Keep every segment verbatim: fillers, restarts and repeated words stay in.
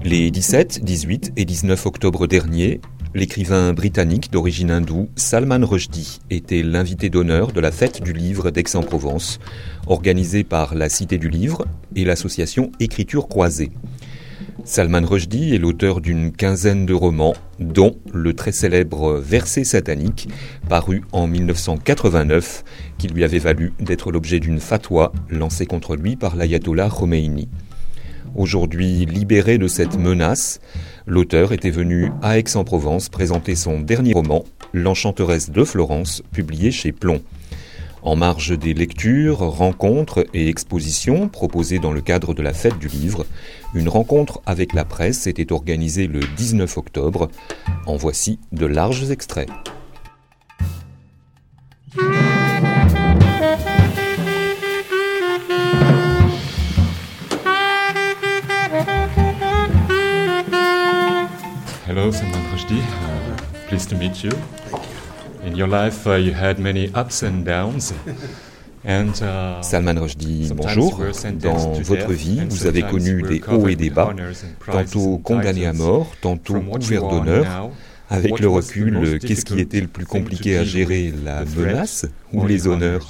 Les dix-sept, dix-huit et dix-neuf octobre dernier, l'écrivain britannique d'origine hindoue Salman Rushdie était l'invité d'honneur de la fête du livre d'Aix-en-Provence, organisée par la Cité du Livre et l'association Écriture Croisée. Salman Rushdie est l'auteur d'une quinzaine de romans, dont le très célèbre Verset satanique, paru en dix-neuf cent quatre-vingt-neuf, qui lui avait valu d'être l'objet d'une fatwa lancée contre lui par l'ayatollah Khomeini. Aujourd'hui libéré de cette menace, l'auteur était venu à Aix-en-Provence présenter son dernier roman, L'Enchanteresse de Florence, publié chez Plomb. En marge des lectures, rencontres et expositions proposées dans le cadre de la fête du livre, une rencontre avec la presse était organisée le dix-neuf octobre. En voici de larges extraits. Hello, Salman Rushdie. Uh, pleased to meet you. In your life, uh, you had many ups and downs. And, uh, Salman Rushdie, bonjour. Dans votre vie, vous avez connu des hauts et des bas, tantôt condamné à mort, tantôt couvert d'honneur. Avec le recul, qu'est-ce qui était le plus compliqué à gérer, la menace ou les honneurs?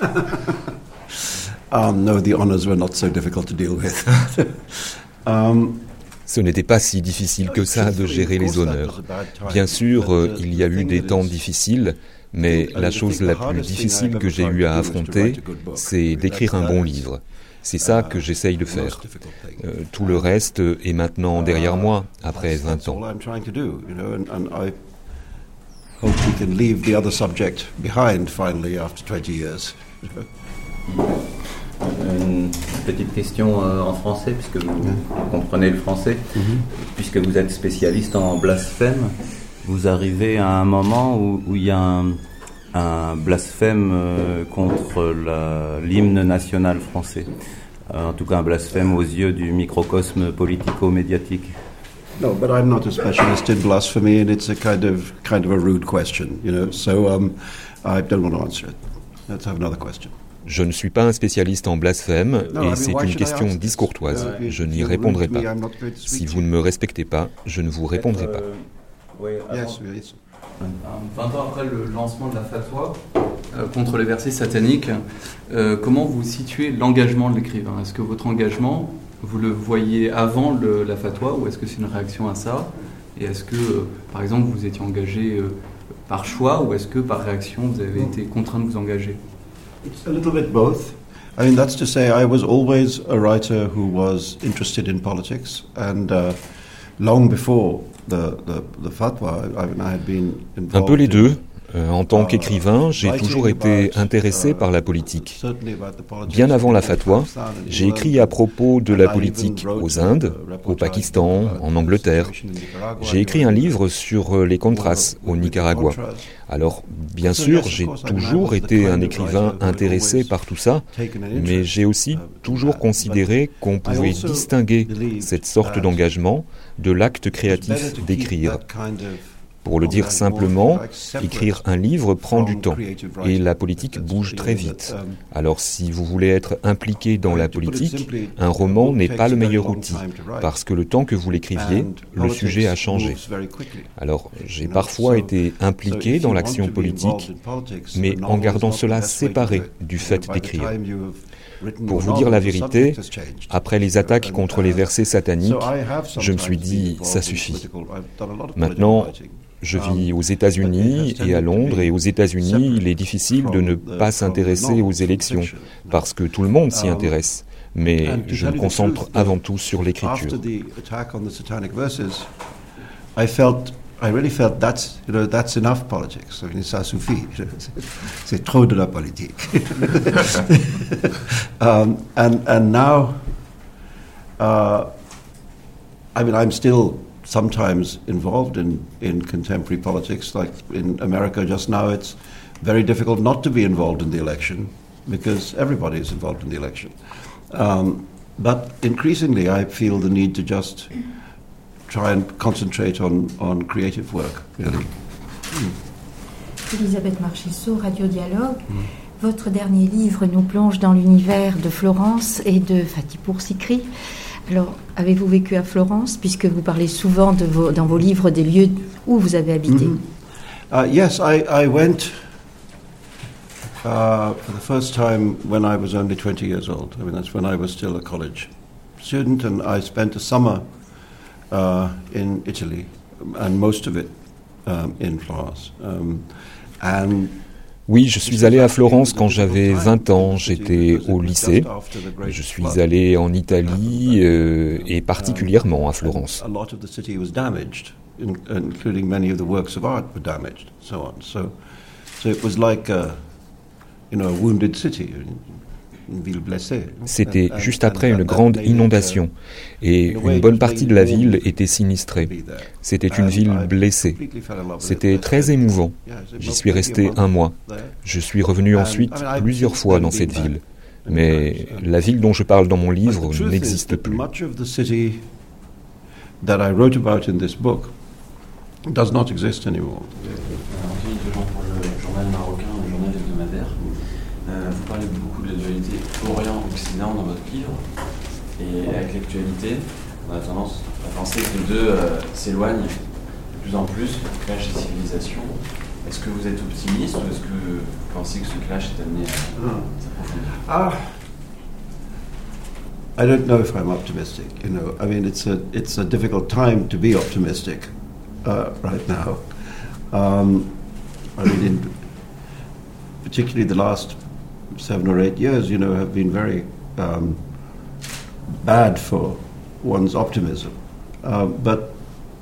um, no, the honors were not so difficult to deal with. um, Ce n'était pas si difficile que ça de gérer les honneurs. Bien sûr, il y a eu des temps difficiles, mais la chose la plus difficile que j'ai eu à affronter, c'est d'écrire un bon livre. C'est ça que j'essaye de faire. Euh, tout le reste est maintenant derrière moi, après vingt ans. Une petite question euh, en français, puisque vous mmh. comprenez le français, mmh. puisque vous êtes spécialiste en blasphème. Vous arrivez à un moment où, où il y a un, un blasphème euh, contre la, l'hymne national français. Euh, en tout cas, un blasphème aux yeux du microcosme politico-médiatique. No, but I'm not a specialist in blasphemy, and it's a kind of kind of a rude question, you know. So um, I don't want to answer it. Let's have another question. Je ne suis pas un spécialiste en blasphème et c'est une question discourtoise. Je n'y répondrai pas. Si vous ne me respectez pas, je ne vous répondrai pas. vingt ans après le lancement de la fatwa euh, contre les versets sataniques, euh, comment vous situez l'engagement de l'écrivain? Est-ce que votre engagement, vous le voyez avant le, la fatwa, ou est-ce que c'est une réaction à ça? Et est-ce que, euh, par exemple, vous étiez engagé euh, par choix, ou est-ce que par réaction, vous avez été contraint de vous engager? It's a little bit both. I mean, that's to say, I was always a writer who was interested in politics, and uh, long before the, the, the fatwa, I mean, I had been involved. Un peu les deux. Euh, en tant qu'écrivain, j'ai toujours été intéressé par la politique. Bien avant la fatwa, j'ai écrit à propos de la politique aux Indes, au Pakistan, en Angleterre. J'ai écrit un livre sur les Contras au Nicaragua. Alors, bien sûr, j'ai toujours été un écrivain intéressé par tout ça, mais j'ai aussi toujours considéré qu'on pouvait distinguer cette sorte d'engagement de l'acte créatif d'écrire. Pour le dire simplement, écrire un livre prend du temps et la politique bouge très vite. Alors si vous voulez être impliqué dans la politique, un roman n'est pas le meilleur outil parce que le temps que vous l'écriviez, le sujet a changé. Alors j'ai parfois été impliqué dans l'action politique, mais en gardant cela séparé du fait d'écrire. Pour vous dire la vérité, après les attaques contre les versets sataniques, je me suis dit, ça suffit. Maintenant, je vis aux États-Unis et à Londres, et aux États-Unis, il est difficile de ne pas s'intéresser aux élections, parce que tout le monde s'y intéresse. Mais je me concentre avant tout sur l'écriture. I really felt that's, you know, that's enough politics. I mean, ça suffit. C'est trop de la politique. um, and and now, uh, I mean, I'm still sometimes involved in, in contemporary politics. Like in America just now, it's very difficult not to be involved in the election because everybody is involved in the election. Um, but increasingly, I feel the need to just try and concentrate on, on creative work, really. Mm. Elisabeth Marchisseau, Radio Dialogue. Mm. Votre dernier livre nous plonge dans l'univers de Florence et de Fatih Sikri, Alors, avez-vous vécu à Florence, puisque vous parlez souvent de vos, dans vos livres des lieux où vous avez habité? Mm-hmm. uh, Yes, I, I went uh, for the first time when I was only twenty years old. I mean, that's when I was still a college student, and I spent a summer uh, in Italy, and most of it um, in Florence. Um, and Oui, je suis allé à Florence quand j'avais vingt ans, j'étais au lycée. Je suis allé en Italie euh, et particulièrement à Florence. C'était juste après une grande inondation et une bonne partie de la ville était sinistrée. C'était une ville blessée. C'était très émouvant. J'y suis resté un mois. Je suis revenu ensuite plusieurs fois dans cette ville. Mais la ville dont je parle dans mon livre n'existe plus. Vous parlez beaucoup de la dualité Orient-Occident dans votre livre, et avec l'actualité, on a tendance à penser que les deux euh, s'éloignent de plus en plus, clash des civilisations. Est-ce que vous êtes optimiste ou est-ce que vous pensez que ce clash est amené à s'approfondir? Ah, I don't know if I'm optimistic. You know, I mean, it's a it's a difficult time to be optimistic uh, right now. Um, I mean, in, particularly the last seven or eight years, you know, have been very um, bad for one's optimism. Uh, but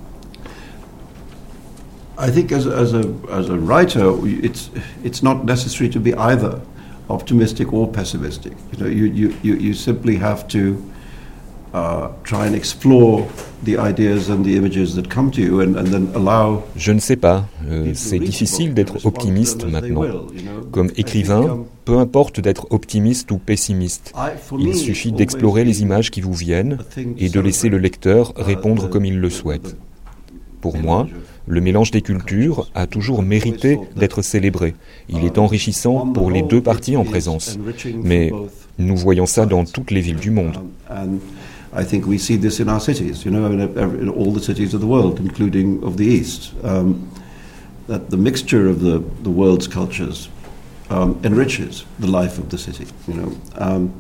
I think, as as a as a writer, it's it's not necessary to be either optimistic or pessimistic. You know, you you you, you simply have to uh, try and explore the ideas and the images that come to you, and, and then allow. Je ne sais pas. Euh, c'est difficile d'être optimiste maintenant. Comme écrivain, peu importe d'être optimiste ou pessimiste. Il suffit d'explorer les images qui vous viennent et de laisser le lecteur répondre comme il le souhaite. Pour moi, le mélange des cultures a toujours mérité d'être célébré. Il est enrichissant pour les deux parties en présence. Mais nous voyons ça dans toutes les villes du monde. I think we see this in our cities, you know, in, in all the cities of the world, including of the East, um, that the mixture of the, the world's cultures um, enriches the life of the city, you know. Um,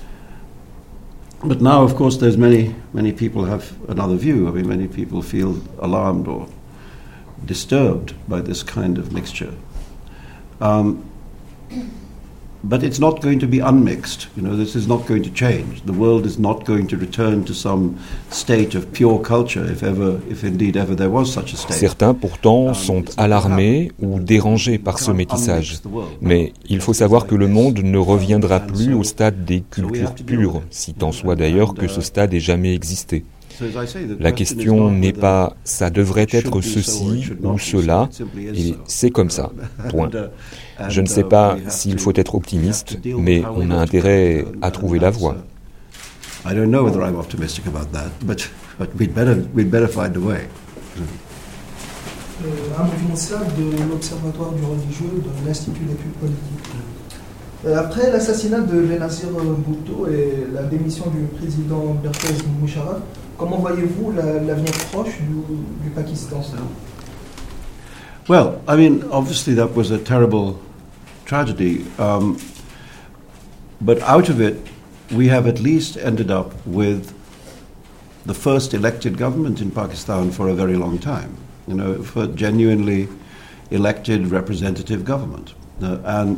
but now, of course, there's many, many people have another view. I mean, many people feel alarmed or disturbed by this kind of mixture. Um, But it's not going to be unmixed. You know, this is not going to change. The world is not going to return to some state of pure culture, if ever, if indeed ever there was such a state. Certains, pourtant, sont alarmés ou dérangés par ce métissage. Mais il faut savoir que le monde ne reviendra plus au stade des cultures pures, si tant soit d'ailleurs que ce stade ait jamais existé. La question n'est pas « ça devrait être ceci ou cela » et c'est comme ça, point. Je ne sais pas s'il faut être optimiste, mais on a intérêt à trouver la voie. I don't know whether I'm optimistic about that, but, but we'd better, we'd better find a way. Un provincial de l'Observatoire du religieux de l'Institut d'études politiques. Après l'assassinat de Benazir Bhutto et la démission du président Pervez Musharraf, comment voyez-vous l'avenir proche du, du Pakistan? Well, I mean, obviously that was a terrible tragedy, um, but out of it, we have at least ended up with the first elected government in Pakistan for a very long time. You know, for genuinely elected representative government, uh, and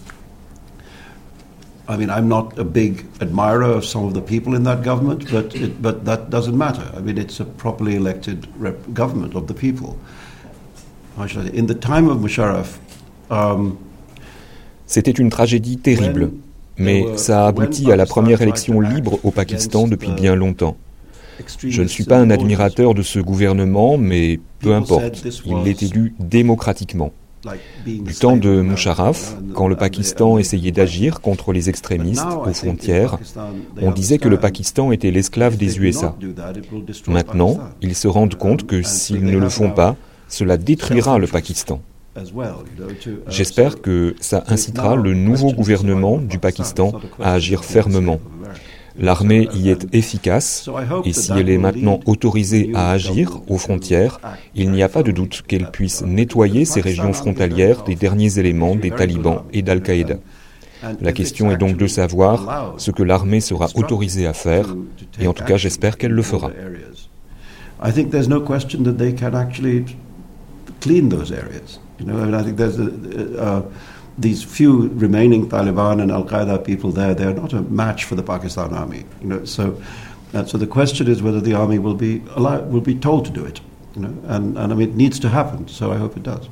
I mean, I'm not a big admirer of some of the people in that government, but it, but that doesn't matter. I mean, it's a properly elected rep- government of the people. How should I say? In the time of Musharraf, um, c'était une tragédie terrible, mais ça a abouti à la première élection libre au Pakistan depuis bien longtemps. Je ne suis pas un admirateur de ce gouvernement, mais peu importe, il est élu démocratiquement. Du temps de Musharraf, quand le Pakistan essayait d'agir contre les extrémistes aux frontières, on disait que le Pakistan était l'esclave des U S A. Maintenant, ils se rendent compte que s'ils ne le font pas, cela détruira le Pakistan. J'espère que ça incitera le nouveau gouvernement du Pakistan à agir fermement. L'armée y est efficace, et si elle est maintenant autorisée à agir aux frontières, il n'y a pas de doute qu'elle puisse nettoyer ces régions frontalières des derniers éléments des talibans et d'Al-Qaïda. La question est donc de savoir ce que l'armée sera autorisée à faire, et en tout cas j'espère qu'elle le fera. I think there's no question that they can actually clean those areas. You know, I mean, I think there's a, uh, these few remaining Taliban and Al-Qaeda people there, they're not a match for the Pakistan army. You know, so, uh, so the question is whether the army will be allowed, will be told to do it. You know, and, and I mean, it needs to happen. So I hope it does.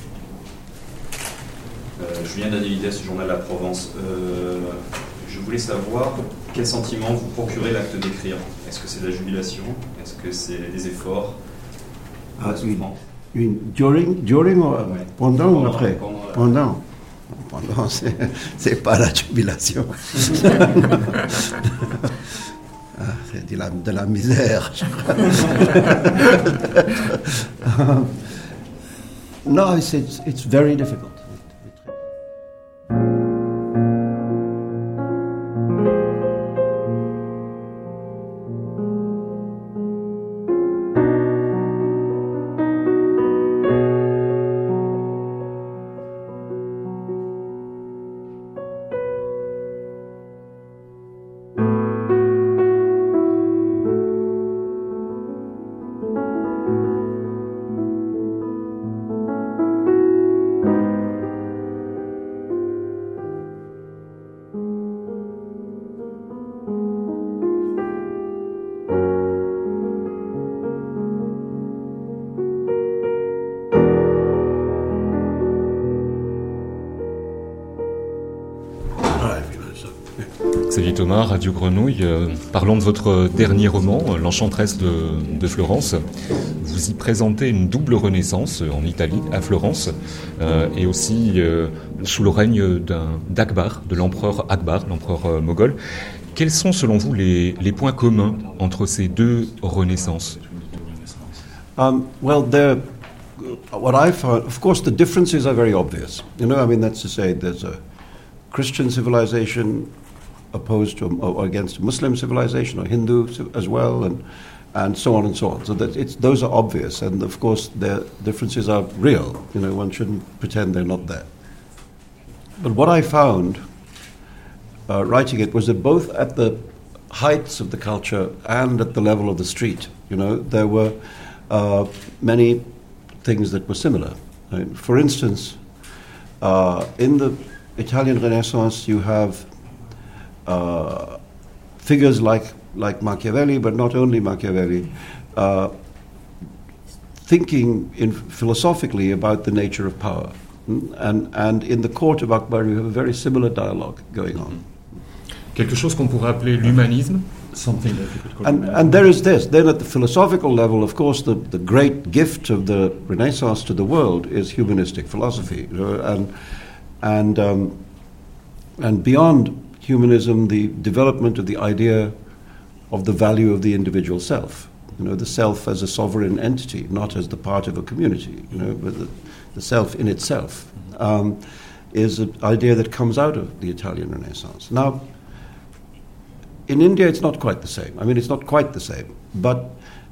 Euh, Julien Danielides, Journal La Provence. Euh, je voulais savoir quel sentiment vous procurez l'acte d'écrire. Est-ce que c'est de la jubilation? Est-ce que c'est des efforts? Uh, you, you mean during, during ou ouais. pendant ou après? Pendant. Pendant. Pendant, c'est, c'est pas la jubilation. Ah, c'est de la, de la misère, je crois. um, no, it's, it's, it's very difficult. Xavier Thomas, Radio Grenouille, euh, parlons de votre dernier roman, L'Enchanteresse de, de Florence. Vous y présentez une double renaissance en Italie, à Florence, euh, et aussi euh, sous le règne d'un, d'Akbar, de l'empereur Akbar, l'empereur euh, moghol. Quels sont selon vous les, les points communs entre ces deux renaissances? Um, well, there, what I found, of course, the differences are very obvious. You know, I mean, that's to say, there's a Christian civilization opposed to or against a Muslim civilization or Hindu as well, and and so on and so on. So that it's those are obvious, and of course the differences are real. You know, one shouldn't pretend they're not there. But what I found uh, writing it was that both at the heights of the culture and at the level of the street, you know, there were uh, many things that were similar. I mean, for instance, uh, in the Italian Renaissance, you have uh, figures like like Machiavelli, but not only Machiavelli, uh, thinking in philosophically about the nature of power. And and in the court of Akbar, you have a very similar dialogue going on. Quelque chose qu'on pourrait appeler l'humanisme. Something that you could call and, and there is this. Then at the philosophical level, of course, the, the great gift of the Renaissance to the world is humanistic philosophy. You know, and and um, and beyond humanism, the development of the idea of the value of the individual self. You know, the self as a sovereign entity, not as the part of a community. You know, but the, the self in itself um, is an idea that comes out of the Italian Renaissance. Now, in India, it's not quite the same. I mean, it's not quite the same. But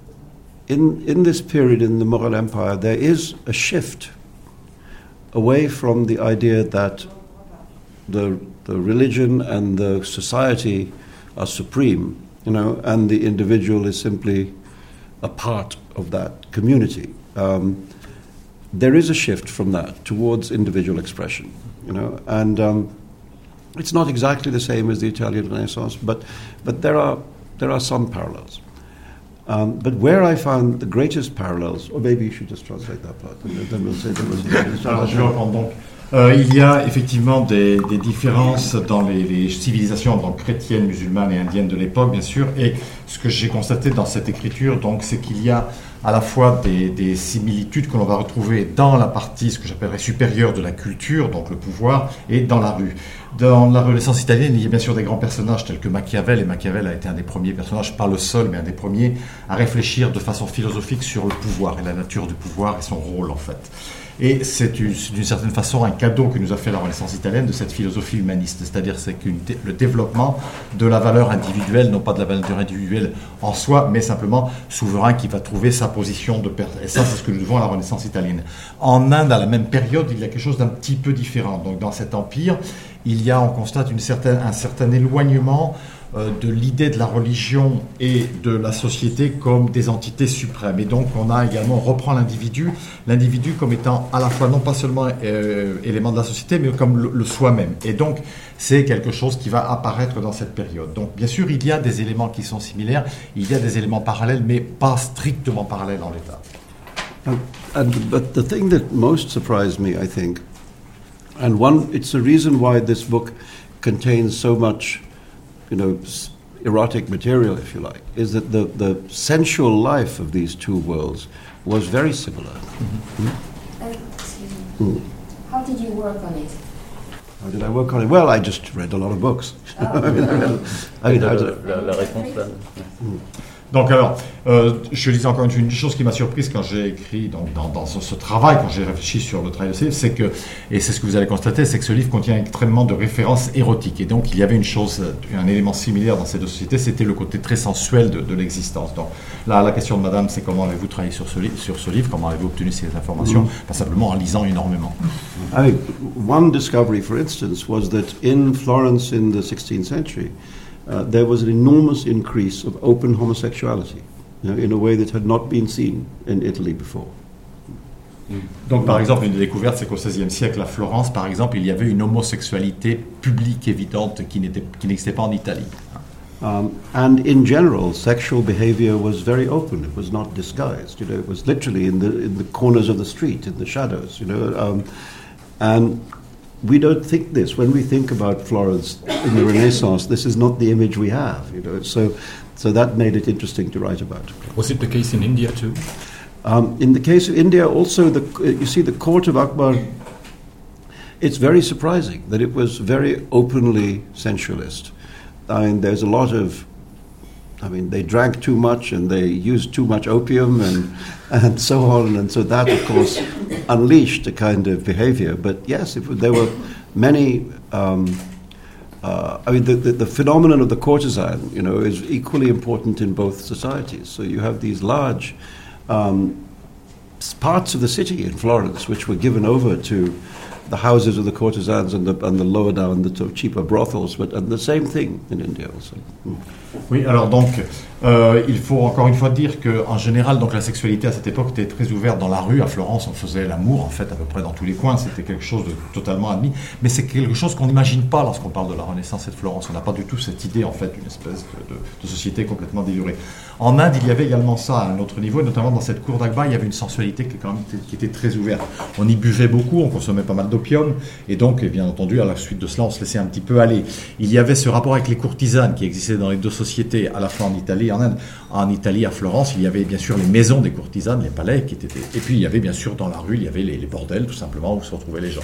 in in this period in the Mughal Empire, there is a shift away from the idea that the the religion and the society are supreme, you know, and the individual is simply a part of that community. Um, there is a shift from that towards individual expression, you know, and um, it's not exactly the same as the Italian Renaissance, but but there are there are some parallels. Um, but where I found the greatest parallels, or maybe you should just translate that part, and then we'll say there was. Alors, je reprends donc. Euh, il y a effectivement des, des différences dans les, les civilisations donc chrétiennes, musulmanes et indiennes de l'époque, bien sûr. Et ce que j'ai constaté dans cette écriture, donc, c'est qu'il y a à la fois des, des similitudes que l'on va retrouver dans la partie, ce que j'appellerais supérieure de la culture, donc le pouvoir, et dans la rue. Dans la Renaissance italienne, il y a bien sûr des grands personnages tels que Machiavel, et Machiavel a été un des premiers personnages, pas le seul, mais un des premiers, à réfléchir de façon philosophique sur le pouvoir et la nature du pouvoir et son rôle, en fait. Et c'est d'une certaine façon un cadeau que nous a fait la Renaissance italienne de cette philosophie humaniste. C'est-à-dire c'est que le développement de la valeur individuelle, non pas de la valeur individuelle en soi, mais simplement souverain qui va trouver sa position de père. Et ça, c'est ce que nous devons à la Renaissance italienne. En Inde, à la même période, il y a quelque chose d'un petit peu différent. Donc dans cet empire, il y a, on constate une certaine, un certain éloignement euh, de l'idée de la religion et de la société comme des entités suprêmes. Et donc on a également, on reprend l'individu, l'individu comme étant à la fois non pas seulement euh, élément de la société, mais comme le, le soi-même. Et donc c'est quelque chose qui va apparaître dans cette période. Donc bien sûr, il y a des éléments qui sont similaires, il y a des éléments parallèles, mais pas strictement parallèles en l'état. And, and, but the thing that most surprised me, I think, and one, it's the reason why this book contains so much, you know, erotic material, if you like, is that the, the sensual life of these two worlds was very similar. Mm-hmm. Mm-hmm. Uh, excuse me. Mm. How did you work on it? How did I work on it? Well, I just read a lot of books. Oh. I mean, I mean, I mean, la, la réponse là. Mm. Donc alors, euh, je disais encore une, une chose qui m'a surprise quand j'ai écrit donc, dans, dans ce, ce travail, quand j'ai réfléchi sur le travail de ce livre, c'est que, et c'est ce que vous allez constater, c'est que ce livre contient extrêmement de références érotiques. Et donc il y avait une chose, un élément similaire dans ces deux sociétés, c'était le côté très sensuel de, de l'existence. Donc là, la question de madame, c'est comment avez-vous travaillé sur ce, li- sur ce livre, comment avez-vous obtenu ces informations? Mm-hmm. Pas simplement en lisant énormément. I mean, one discovery, for instance, was that in Florence in the sixteenth century, Uh, there was an enormous increase of open homosexuality, you know, in a way that had not been seen in Italy before. Donc, par exemple, une des découvertes, c'est qu'au seizième siècle, à Florence, par exemple, il y avait une homosexualité publique évidente qui n'était, qui n'existait pas en Italie. Um, and in general, sexual behavior was very open. It was not disguised. You know, it was literally in the in the corners of the street, in the shadows. You know, um, and we don't think this when we think about Florence in the Renaissance. This is not the image we have, you know. So, so that made it interesting to write about. Was it the case in India too? Um, in the case of India, also, the you see the court of Akbar. It's very surprising that it was very openly sensualist. I mean, there's a lot of. I mean, they drank too much and they used too much opium and and so on, and so that, of course, unleashed a kind of behavior. But yes, it, there were many. Um, uh, I mean, the, the, the phenomenon of the courtesan, you know, is equally important in both societies. So you have these large um, parts of the city in Florence which were given over to the houses of the courtesans and the, and the lower down, the cheaper brothels, but and the same thing in India also. Mm. Oui, alors donc, euh, il faut encore une fois dire qu'en général, donc la sexualité à cette époque était très ouverte dans la rue. À Florence, on faisait l'amour, en fait, à peu près dans tous les coins. C'était quelque chose de totalement admis. Mais c'est quelque chose qu'on n'imagine pas lorsqu'on parle de la Renaissance et de Florence. On n'a pas du tout cette idée, en fait, d'une espèce de, de, de société complètement délurée. En Inde, il y avait également ça à un autre niveau, et notamment dans cette cour d'Akbar, il y avait une sensualité qui, quand même, qui était très ouverte. On y buvait beaucoup, on consommait pas mal d'opium, et donc, et bien entendu, à la suite de cela, on se laissait un petit peu aller. Il y avait ce rapport avec les courtisanes qui existait dans les deux sociétés, à la fois en Italie et en Inde. En Italie, à Florence, il y avait bien sûr les maisons des courtisanes, les palais, qui étaient, et puis il y avait bien sûr dans la rue, il y avait les, les bordels, tout simplement, où se retrouvaient les gens.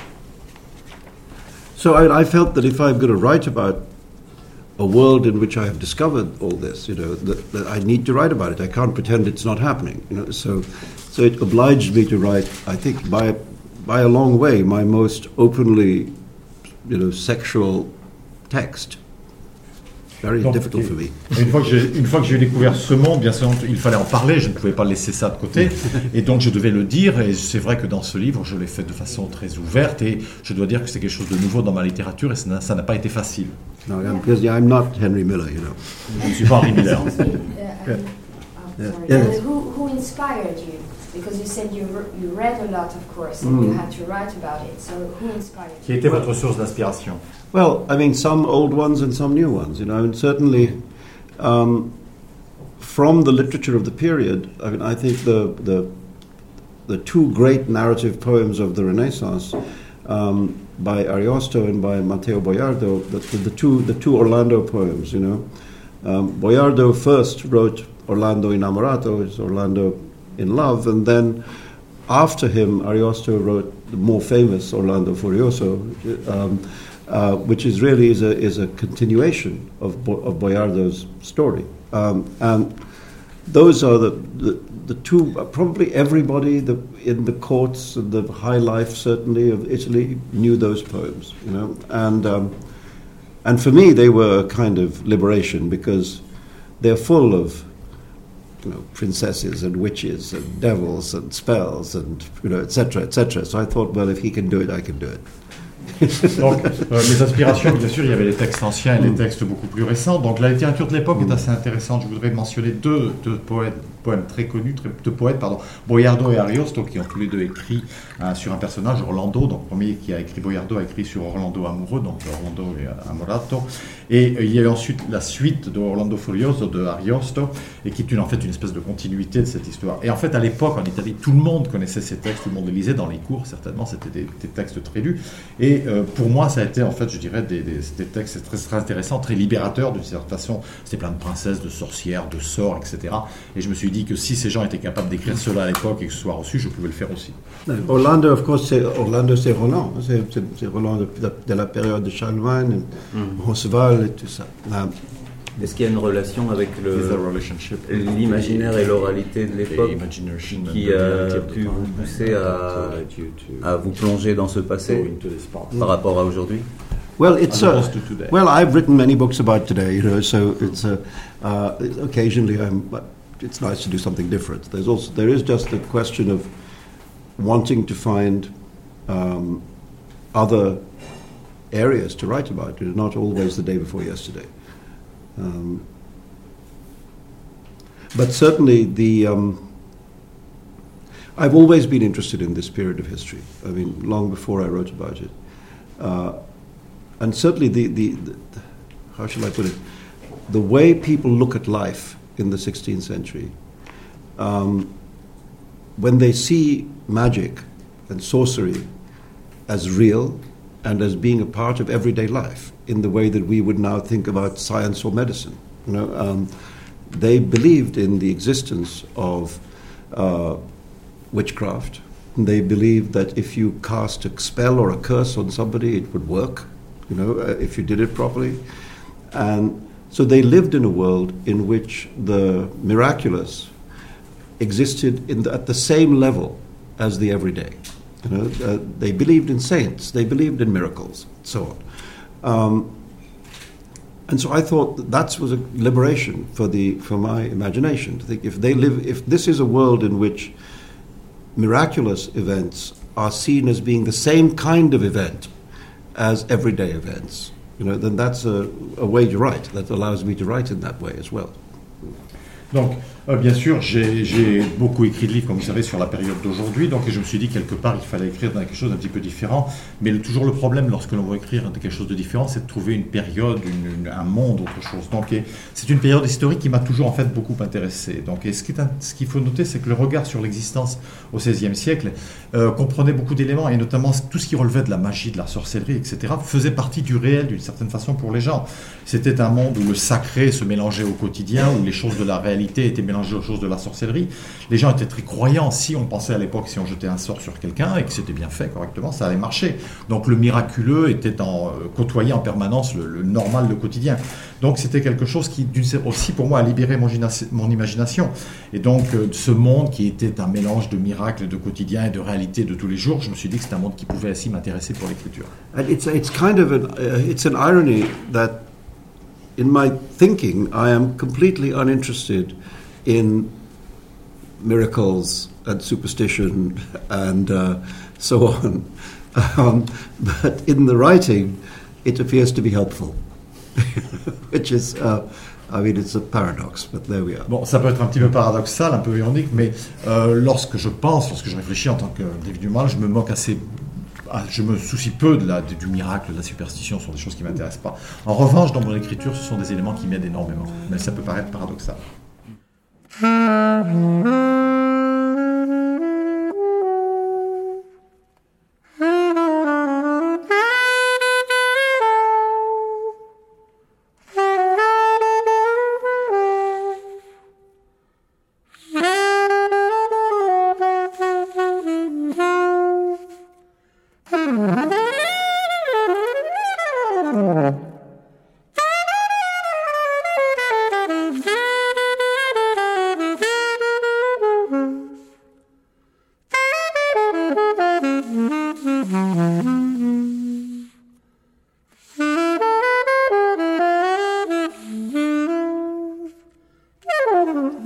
So I, I felt that if I'm going to write about a world in which I have discovered all this, you know, that, that I need to write about it. I can't pretend it's not happening, you know. So, so it obliged me to write, I think, by by a long way, my most openly, you know, sexual text. Very Donc, difficult for me. Une fois que j'ai, une fois que j'ai découvert ce monde, bien sûr, il fallait en parler. Je ne pouvais pas laisser ça de côté, et donc je devais le dire. Et c'est vrai que dans ce livre, je l'ai fait de façon très ouverte, et je dois dire que c'est quelque chose de nouveau dans ma littérature, et ça n'a, ça n'a pas été facile. No, because I'm not Henry Miller, you know. Je ne suis pas Henry Miller. Yeah. Yeah. Yeah. Who, who inspired you? Because you said you, re- you read a lot, of course, and mm. you had to write about it. So who inspired you? Qui était votre source d'inspiration? Well, I mean, some old ones and some new ones, you know, and certainly um, from the literature of the period, I mean, I think the the, the two great narrative poems of the Renaissance, um, by Ariosto and by Matteo Boiardo, the, the, the two the two Orlando poems, you know. Um, Boiardo first wrote Orlando Innamorato, which is Orlando in Love, and then after him, Ariosto wrote the more famous Orlando Furioso, um, uh, which is really is a is a continuation of Bo- of Boiardo's story. Um, and those are the, the, the two, probably everybody the, in the courts and the high life, certainly, of Italy knew those poems, you know. And, um, and for me, they were a kind of liberation because they're full of, you know, princesses and witches and devils and spells and, you know, et cetera, et cetera. So I thought, well, if he can do it, I can do it. Donc, euh, mes inspirations, bien sûr, il y avait les textes anciens et les textes beaucoup plus récents. Donc, la littérature de l'époque est assez intéressante. Je voudrais mentionner deux, deux poètes, poèmes très connus, très, deux poètes, pardon, Boiardo et Ariosto, qui ont tous les deux écrit hein, sur un personnage, Orlando. Donc, le premier qui a écrit, Boiardo a écrit sur Orlando amoureux, donc Orlando et Amorato. Et euh, il y a eu ensuite la suite de Orlando Furioso de Ariosto, et qui est une, en fait une espèce de continuité de cette histoire. Et en fait, à l'époque, en Italie, tout le monde connaissait ces textes, tout le monde les lisait dans les cours, certainement, c'était des, des textes très lus. Et euh, pour moi, ça a été, en fait, je dirais, des, des, des textes très, très intéressants, très libérateurs, d'une certaine façon. C'était plein de princesses, de sorcières, de sorts, et cetera. Et je me suis dit que si ces gens étaient capables d'écrire cela à l'époque et que ce soit reçu, je pouvais le faire aussi. Orlando, of course, c'est, Orlando, c'est Roland. C'est, c'est, c'est Roland de, de, de la période de Charlemagne, mm. Roncesvalles et tout ça. Um, Est-ce qu'il y a une relation avec le, l'imaginaire et l'oralité de l'époque qui a pu vous pousser à, à vous plonger dans ce passé par rapport à aujourd'hui? Well, it's a, well, I've written many books about today, you know, so it's a, uh, occasionally I'm, it's nice to do something different. There's also, there is just a question of wanting to find um, other areas to write about. It's not always the day before yesterday. Um, but certainly the um, I've always been interested in this period of history. I mean, long before I wrote about it. Uh, and certainly the, the, the, how shall I put it, the way people look at life in the sixteenth century, um, when they see magic and sorcery as real and as being a part of everyday life in the way that we would now think about science or medicine. You know, um, they believed in the existence of uh, witchcraft. They believed that if you cast a spell or a curse on somebody, it would work, you know, uh, if you did it properly. And so they lived in a world in which the miraculous existed in the, at the same level as the everyday. You know, uh, they believed in saints, they believed in miracles, and so on. Um, and so I thought that, that was a liberation for the for my imagination to think if they live, if this is a world in which miraculous events are seen as being the same kind of event as everyday events, you know, then that's a, a way to write. That allows me to write in that way as well. Donc, euh, bien sûr, j'ai, j'ai beaucoup écrit de livres, comme vous savez, sur la période d'aujourd'hui. Donc, je me suis dit, quelque part, il fallait écrire dans quelque chose d'un petit peu différent. Mais le, toujours le problème, lorsque l'on veut écrire quelque chose de différent, c'est de trouver une période, une, une, un monde, autre chose. Donc, et, c'est une période historique qui m'a toujours, en fait, beaucoup intéressé. Donc, et ce, qui est, ce qu'il faut noter, c'est que le regard sur l'existence au seizième siècle euh, comprenait beaucoup d'éléments, et notamment tout ce qui relevait de la magie, de la sorcellerie, et cetera, faisait partie du réel, d'une certaine façon, pour les gens. C'était un monde où le sacré se mélangeait au quotidien, où les choses de la réalité étaient mélangées aux choses de la sorcellerie. Les gens étaient très croyants. Si on pensait à l'époque, si on jetait un sort sur quelqu'un et que c'était bien fait correctement, ça allait marcher. Donc le miraculeux était en, euh, côtoyé en permanence le, le normal, le quotidien. Donc c'était quelque chose qui, d'une, aussi pour moi, a libéré mon, mon imagination. Et donc euh, ce monde qui était un mélange de miracles, de quotidien et de réalité de tous les jours, je me suis dit que c'était un monde qui pouvait ainsi m'intéresser pour l'écriture. And it's, it's kind of an, uh, it's an irony that in my thinking, I am completely uninterested in miracles and superstition and uh, so on. Um, but in the writing, it appears to be helpful, which is, uh, I mean, it's a paradox, but there we are. Bon, ça peut être un petit peu paradoxal, un peu ironique, mais euh, lorsque je pense, lorsque je réfléchis en tant que David Dumas, je me moque assez. Je me soucie peu de la, du miracle, de la superstition, ce sont des choses qui ne m'intéressent pas. En revanche, dans mon écriture, ce sont des éléments qui m'aident énormément. Mais ça peut paraître paradoxal.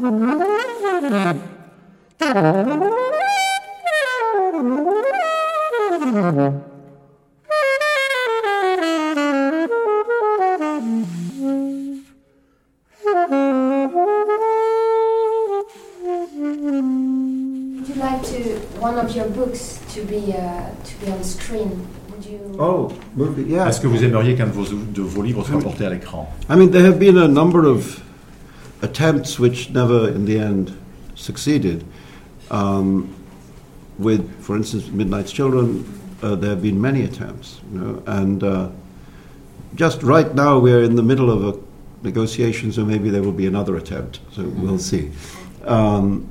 One of your books to be uh, to be on screen. Would you? Oh, movie, yeah. Est-ce que vous aimeriez qu'un de vos, de vos livres soit porté à l'écran? I mean, there have been a number of attempts which never, in the end, succeeded. Um, with, for instance, Midnight's Children, uh, there have been many attempts, you know, and uh, just right now we're in the middle of a negotiation, so maybe there will be another attempt. So mm-hmm. we'll see. Um,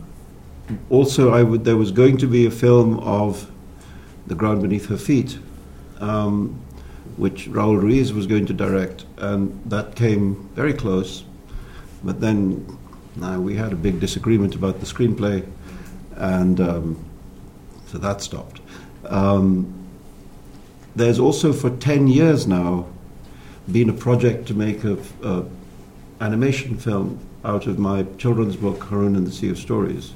Also, I would, there was going to be a film of The Ground Beneath Her Feet, um, which Raul Ruiz was going to direct, and that came very close. But then uh, we had a big disagreement about the screenplay, and um, so that stopped. Um, there's also for ten years now been a project to make a, a animation film out of my children's book, Haroun and the Sea of Stories.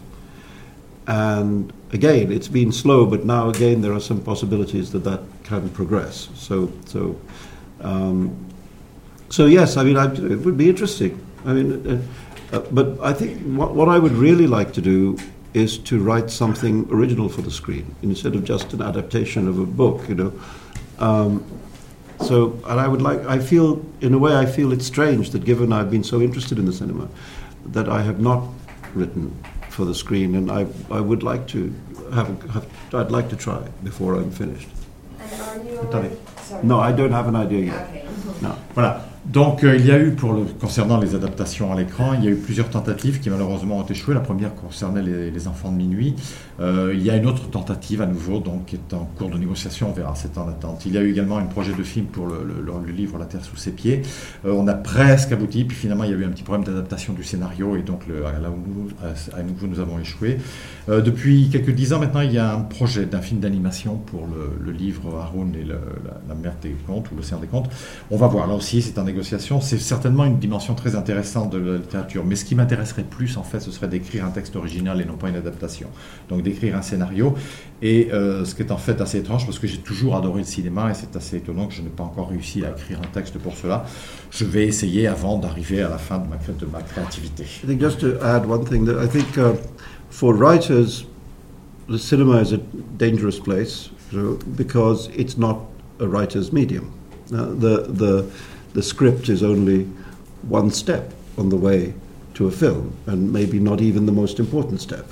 And again, it's been slow, but now again there are some possibilities that that can progress. So, so, um, so yes, I mean, I, it would be interesting. I mean, uh, uh, but I think what, what I would really like to do is to write something original for the screen instead of just an adaptation of a book, you know. Um, so, and I would like, I feel, in a way, I feel it's strange that given I've been so interested in the cinema, that I have not written for the screen, and I, I would like to have, have, I'd like to try before I'm finished. And are you already? Sorry. No, I don't have an idea yet. Okay. No. Voilà. Donc euh, il y a eu, pour le, concernant les adaptations à l'écran, il y a eu plusieurs tentatives qui malheureusement ont échoué. La première concernait les, les Enfants de minuit. Euh, il y a une autre tentative à nouveau, donc qui est en cours de négociation, on verra, c'est en attente. Il y a eu également un projet de film pour le, le, le livre La Terre sous ses pieds. Euh, on a presque abouti, puis finalement il y a eu un petit problème d'adaptation du scénario, et donc le, là où nous, à nouveau nous avons échoué. Euh, depuis quelques dix ans maintenant, il y a un projet d'un film d'animation pour le, le livre Haroun et le, la, la mer des contes, ou l'océan des contes. On va voir, là aussi c'est en négociation. C'est certainement une dimension très intéressante de la littérature, mais ce qui m'intéresserait plus en fait, ce serait d'écrire un texte original et non pas une adaptation. Donc d'écrire un scénario, et euh, ce qui est en fait assez étrange parce que j'ai toujours adoré le cinéma, et c'est assez étonnant que je n'ai pas encore réussi à écrire un texte pour cela. Je vais essayer avant d'arriver à la fin de ma, de ma créativité. I think just to add one thing, that I think uh, for writers, the cinema is a dangerous place, you know, because it's not a writer's medium. Uh, the the The script is only one step on the way to a film, and maybe not even the most important step.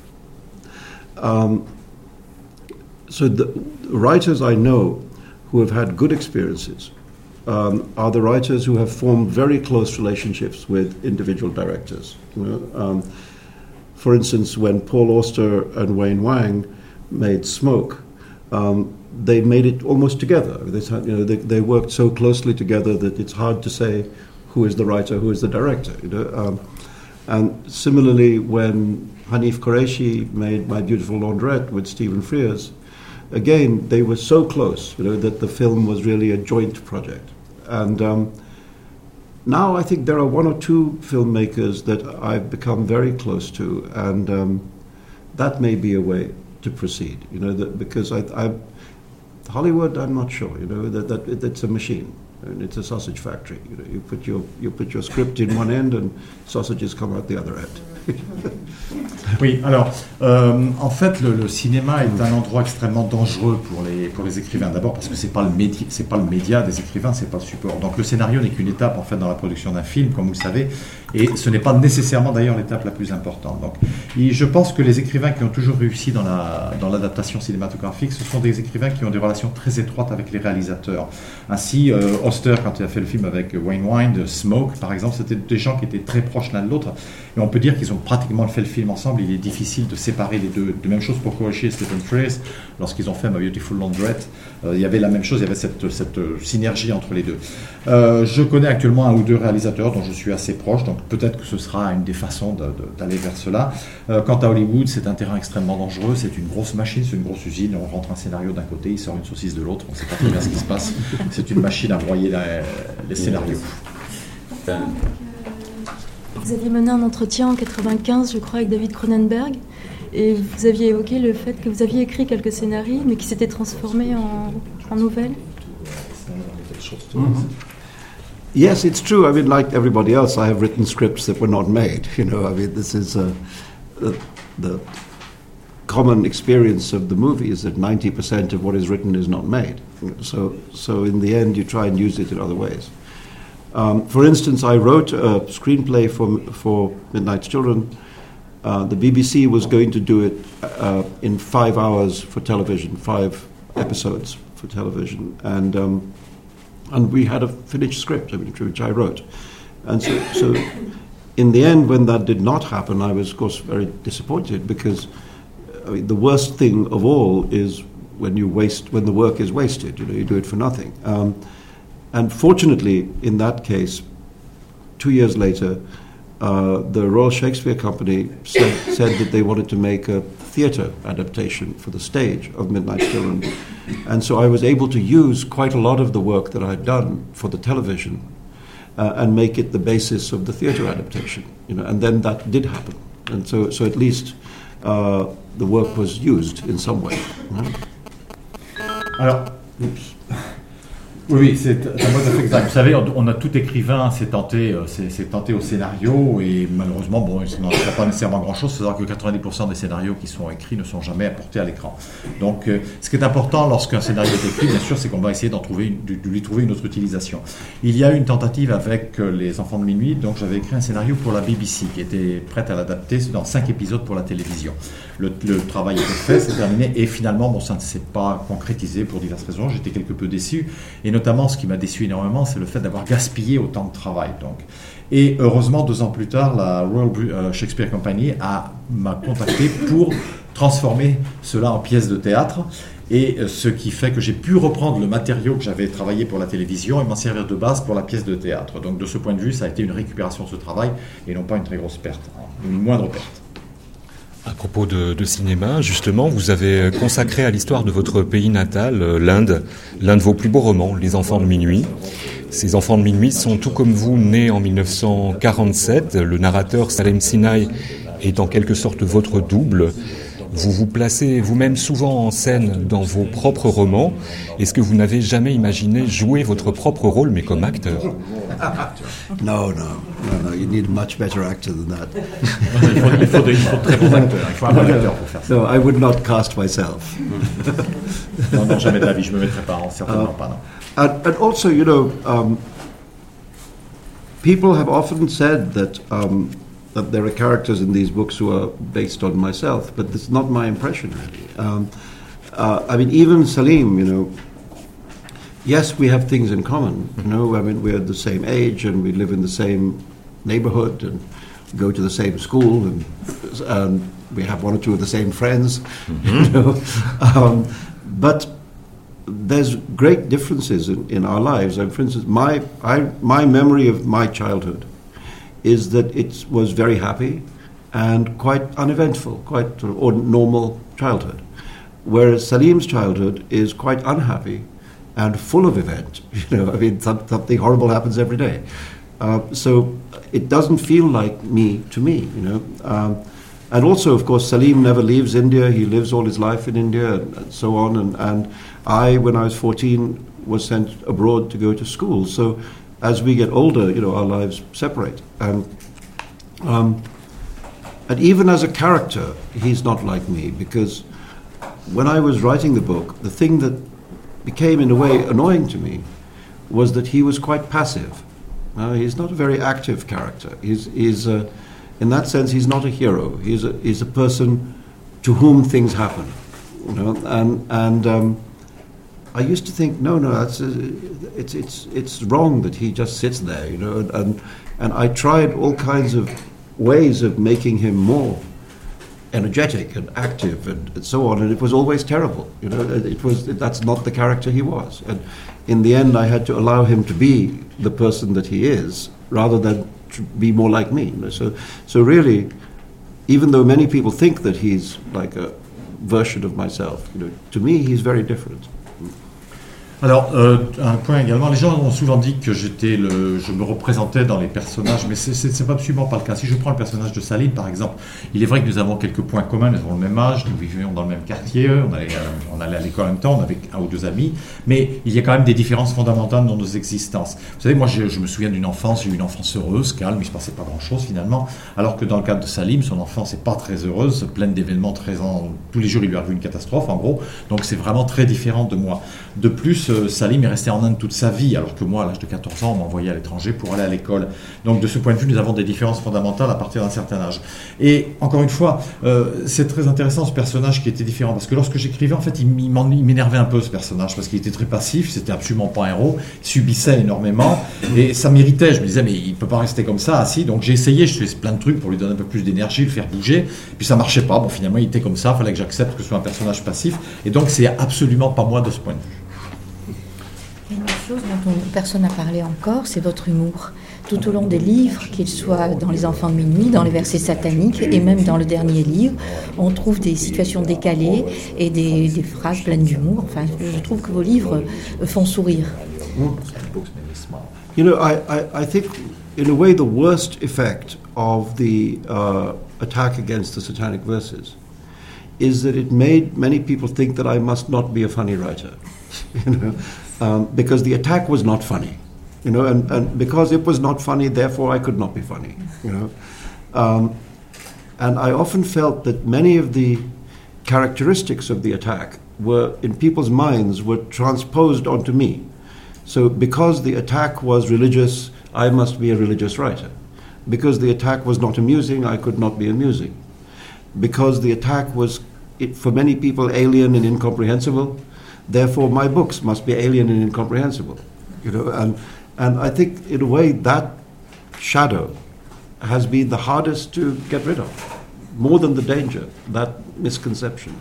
Um, so the writers I know who have had good experiences um, are the writers who have formed very close relationships with individual directors. You know? um, for instance, when Paul Auster and Wayne Wang made Smoke, um, they made it almost together. They, you know, they, they worked so closely together that it's hard to say who is the writer, who is the director. You know? um, and similarly, when Hanif Qureshi made My Beautiful Laundrette with Stephen Frears, again, they were so close, you know, that the film was really a joint project. And um, now I think there are one or two filmmakers that I've become very close to, and um, that may be a way to proceed. You know, that because I. I Hollywood, I'm not sure. You know that that it, it's a machine, and it's a sausage factory. You know, you put your you put your script in one end, and sausages come out the other end. Oui, alors, euh, en fait, le, le cinéma est un endroit extrêmement dangereux pour les, pour les écrivains. D'abord parce que c'est pas le média, c'est pas le média des écrivains, c'est pas le support. Donc le scénario n'est qu'une étape en fait dans la production d'un film, comme vous le savez, et ce n'est pas nécessairement d'ailleurs l'étape la plus importante. Donc, et je pense que les écrivains qui ont toujours réussi dans la dans l'adaptation cinématographique, ce sont des écrivains qui ont des relations très étroites avec les réalisateurs. Ainsi, euh, Auster, quand il a fait le film avec Wayne Wang, Smoke, par exemple, c'était des gens qui étaient très proches l'un de l'autre, et on peut dire qu'ils ont pratiquement fait le film ensemble. Il est difficile de séparer les deux. De même chose pour Qureshi et Stephen Frears, lorsqu'ils ont fait My Beautiful Laundrette, euh, il y avait la même chose, il y avait cette, cette synergie entre les deux. Euh, je connais actuellement un ou deux réalisateurs dont je suis assez proche, donc peut-être que ce sera une des façons de, de, d'aller vers cela. Euh, quant à Hollywood, c'est un terrain extrêmement dangereux, c'est une grosse machine, c'est une grosse usine, on rentre un scénario d'un côté, il sort une saucisse de l'autre, on ne sait pas très bien ce qui se passe, c'est une machine à broyer la, les scénarios. Vous aviez mené un entretien en quatre-vingt-quinze, je crois, avec David Cronenberg, et vous aviez évoqué le fait que vous aviez écrit quelques scénarios, mais qui s'étaient transformés en, en nouvelles. Mm-hmm. Yes, it's true. I mean, like everybody else, I have written scripts that were not made. You know, I mean, this is uh, the, the common experience of the movie is that ninety percent of what is written is not made. So, so in the end, you try and use it in other ways. Um, for instance, I wrote a screenplay for for Midnight's Children. Uh, the B B C was going to do it uh, in five hours for television, five episodes for television, and um, and we had a finished script, I mean, which I wrote. And so, so in the end, when that did not happen, I was, of course, very disappointed, because I mean, the worst thing of all is when you waste, when the work is wasted. You know, you do it for nothing. Um, and fortunately, in that case, two years later, uh, the Royal Shakespeare Company said, said that they wanted to make a theatre adaptation for the stage of Midnight's Children. And so I was able to use quite a lot of the work that I had done for the television uh, and make it the basis of the theatre adaptation. You know, and then that did happen. And so, so at least uh, the work was used in some way. Alors, oups. Oui, c'est un mode exact. Vous savez, on a tout écrivain s'est tenté, s'est tenté au scénario, et malheureusement, bon, ça n'en fait pas nécessairement grand-chose. C'est-à-dire que quatre-vingt-dix pour cent des scénarios qui sont écrits ne sont jamais apportés à l'écran. Donc, euh, ce qui est important lorsqu'un scénario est écrit, bien sûr, c'est qu'on va essayer d'en trouver une, de, de lui trouver une autre utilisation. Il y a eu une tentative avec les Enfants de minuit, donc j'avais écrit un scénario pour la B B C qui était prête à l'adapter dans cinq épisodes pour la télévision. Le, le travail était fait, c'est terminé, et finalement, bon, ça ne s'est pas concrétisé pour diverses raisons. J'étais quelque peu déçu, et notamment, ce qui m'a déçu énormément, c'est le fait d'avoir gaspillé autant de travail. Donc. Et heureusement, deux ans plus tard, la Royal Shakespeare Company a, m'a contacté pour transformer cela en pièce de théâtre, et ce qui fait que j'ai pu reprendre le matériau que j'avais travaillé pour la télévision et m'en servir de base pour la pièce de théâtre. Donc de ce point de vue, ça a été une récupération de ce travail, et non pas une très grosse perte, une moindre perte. À propos de, de cinéma, justement, vous avez consacré à l'histoire de votre pays natal, l'Inde, l'un de vos plus beaux romans, Les Enfants de minuit. Ces Enfants de minuit sont, tout comme vous, nés en mille neuf cent quarante-sept. Le narrateur Salem Sinai est en quelque sorte votre double. Vous vous placez vous-même souvent en scène dans vos propres romans. Est-ce que vous n'avez jamais imaginé jouer votre propre rôle, mais comme acteur? No, no, no, no. You need a much better actor than that. il, faut, il, faut de, il faut de très bons acteurs. Il faut un bon acteur pour faire ça. No, I would not cast myself. non, non, jamais de la vie. Je me mettrai pas, certainement uh, pas. Non. And, and also, you know, um, people have often said that. Um, that there are characters in these books who are based on myself, but that's not my impression, really. Um, uh, I mean, even Salim, you know, yes, we have things in common, you know, I mean, we're the same age and we live in the same neighborhood and go to the same school and, and we have one or two of the same friends, mm-hmm. you know. Um, but there's great differences in, in our lives. And for instance, my, I, my memory of my childhood is that it was very happy and quite uneventful, quite sort of normal childhood. Whereas Salim's childhood is quite unhappy and full of event. You know, I mean, some, something horrible happens every day. Uh, so it doesn't feel like me to me, you know. Um, and also, of course, Salim never leaves India. He lives all his life in India and, and so on. And, and I, when I was fourteen, was sent abroad to go to school. So as we get older, you know, our lives separate. And, um, and even as a character, he's not like me, because when I was writing the book, the thing that became, in a way, annoying to me was that he was quite passive. Uh, he's not a very active character. He's, he's uh, in that sense, he's not a hero. He's a, he's a person to whom things happen. You know, and, and um, I used to think, no, no, that's, uh, it's it's it's wrong that he just sits there, you know. And, and and I tried all kinds of ways of making him more energetic and active and, and so on, and it was always terrible, you know. It was that's not the character he was, and in the end, I had to allow him to be the person that he is, rather than to be more like me. You know? So so really, even though many people think that he's like a version of myself, you know, to me he's very different. Alors, euh, un point également, les gens ont souvent dit que j'étais le, je me représentais dans les personnages, mais c'est, c'est, c'est absolument pas le cas. Si je prends le personnage de Salim, par exemple, il est vrai que nous avons quelques points communs, nous avons le même âge, nous vivions dans le même quartier, on allait, euh, on allait à l'école en même temps, on avait un ou deux amis, mais il y a quand même des différences fondamentales dans nos existences. Vous savez, moi, je, je me souviens d'une enfance, j'ai eu une enfance heureuse, calme, il se passait pas grand-chose finalement, alors que dans le cadre de Salim, son enfance n'est pas très heureuse, pleine d'événements très en... tous les jours il lui arrive une catastrophe, en gros, donc c'est vraiment très différent de moi. De plus, Salim est resté en Inde toute sa vie, alors que moi, à l'âge de quatorze ans, on m'envoyait à l'étranger pour aller à l'école. Donc, de ce point de vue, nous avons des différences fondamentales à partir d'un certain âge. Et, encore une fois, euh, c'est très intéressant ce personnage qui était différent, parce que lorsque j'écrivais, en fait, il m'énervait un peu, ce personnage, parce qu'il était très passif, c'était absolument pas un héros, il subissait énormément, et ça m'irritait. Je me disais, mais il peut pas rester comme ça, assis. Donc, j'ai essayé, je faisais plein de trucs pour lui donner un peu plus d'énergie, le faire bouger, puis ça marchait pas. Bon, finalement, il était comme ça, il fallait que j'accepte que ce soit un personnage passif, et donc, c'est absolument pas moi de ce point de vue. Une chose dont personne n'a parlé encore, c'est votre humour. Tout au long des livres, qu'ils soient dans Les Enfants de minuit, dans Les Versets sataniques et même dans le dernier livre, on trouve des situations décalées et des, des phrases pleines d'humour. Enfin, je trouve que vos livres font sourire. You know, I, I, I think, in a way, the worst effect of the uh, attack against the Satanic Verses is that it made many people think that I must not be a funny writer. You know? Um, because the attack was not funny, you know, and, and because it was not funny, therefore I could not be funny, you know. Um, and I often felt that many of the characteristics of the attack were, in people's minds, were transposed onto me. So because the attack was religious, I must be a religious writer. Because the attack was not amusing, I could not be amusing. Because the attack was, it, for many people, alien and incomprehensible, therefore, my books must be alien and incomprehensible, you know. And and I think, in a way, that shadow has been the hardest to get rid of, more than the danger, that misconception.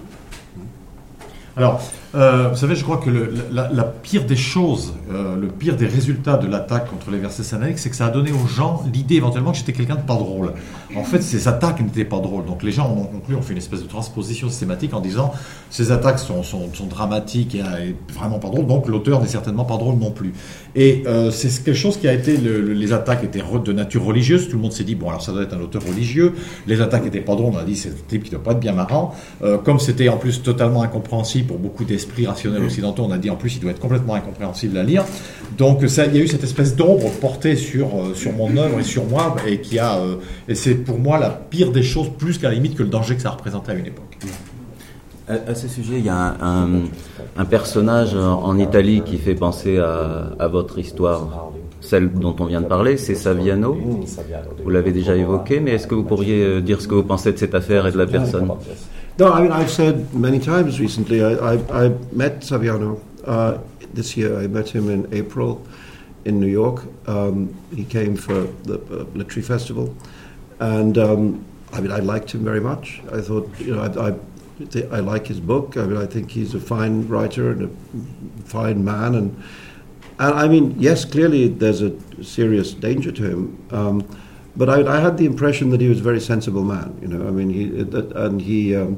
Alors, euh, vous savez, je crois que le, la, la pire des choses, euh, le pire des résultats de l'attaque contre les versets sataniques, c'est que ça a donné aux gens l'idée éventuellement que j'étais quelqu'un de pas drôle. En fait, ces attaques n'étaient pas drôles. Donc les gens ont conclu, ont fait une espèce de transposition systématique en disant ces attaques sont, sont, sont dramatiques et, et vraiment pas drôles, donc l'auteur n'est certainement pas drôle non plus. Et euh, c'est quelque chose qui a été, le, le, les attaques étaient de nature religieuse, tout le monde s'est dit, bon alors ça doit être un auteur religieux, les attaques étaient pas drôles, on a dit c'est un type qui doit pas être bien marrant, euh, comme c'était en plus totalement incompréhensible pour beaucoup d'esprits rationnels occidentaux, on a dit en plus il doit être complètement incompréhensible à lire, donc ça, il y a eu cette espèce d'ombre portée sur, euh, sur mon œuvre et sur moi, et qui a, euh, et c'est pour moi la pire des choses, plus qu'à la limite que le danger que ça représentait à une époque. À, à ce sujet, il y a un, un, un personnage en, en Italie qui fait penser à, à votre histoire, celle dont on vient de parler, c'est Saviano. Vous l'avez déjà évoqué, mais est-ce que vous pourriez dire ce que vous pensez de cette affaire et de la personne? No, I mean, I've said many times recently, I, I, I met Saviano uh, this year. I met him in April in New York. Um, he came for the uh, Literary Festival. And um, I mean, I liked him very much. I thought, you know, I, I I like his book. I mean, I think he's a fine writer and a fine man. And, and I mean, yes, clearly there's a serious danger to him. Um, but I, I had the impression that he was a very sensible man. You know, I mean, he that, and he. Um,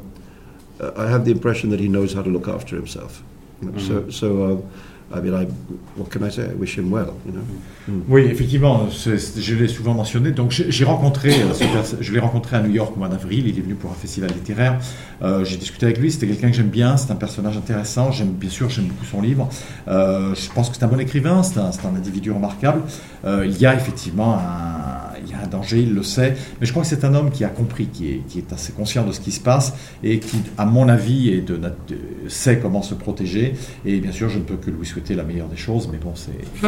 I have the impression that he knows how to look after himself. You know? Mm-hmm. So, so. Uh, I mean, I, what can I say? I wish him well, you know. Mm. Oui, effectivement, c'est, je l'ai souvent mentionné. Donc, j'ai, j'ai rencontré, je l'ai rencontré à New York au mois d'avril. Il est venu pour un festival littéraire. Euh, j'ai discuté avec lui. C'était quelqu'un que j'aime bien. C'est un personnage intéressant. J'aime, bien sûr, j'aime beaucoup son livre. Euh, je pense que c'est un bon écrivain. C'est un, c'est un individu remarquable. Euh, il y a effectivement un, il y a un danger. Il le sait. Mais je crois que c'est un homme qui a compris, qui est, qui est assez conscient de ce qui se passe et qui, à mon avis, est de, de, sait comment se protéger. Et bien sûr, je ne peux que lui souhaiter la meilleure des choses, mais bon, c'est...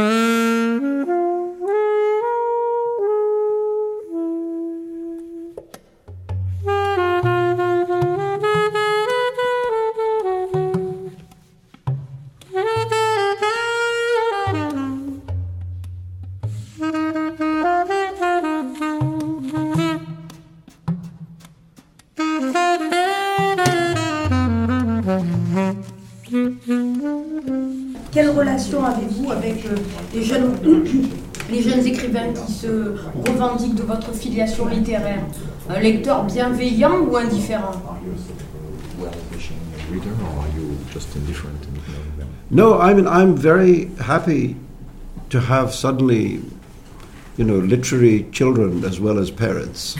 Quelle relation avez-vous avec euh, les, jeunes, les jeunes écrivains qui se revendiquent de votre filiation littéraire? Un lecteur bienveillant ou indifférent? reader, or are you just indifferent in knowing them? No, I mean, I'm very happy to have suddenly, you know, literary children as well as parents.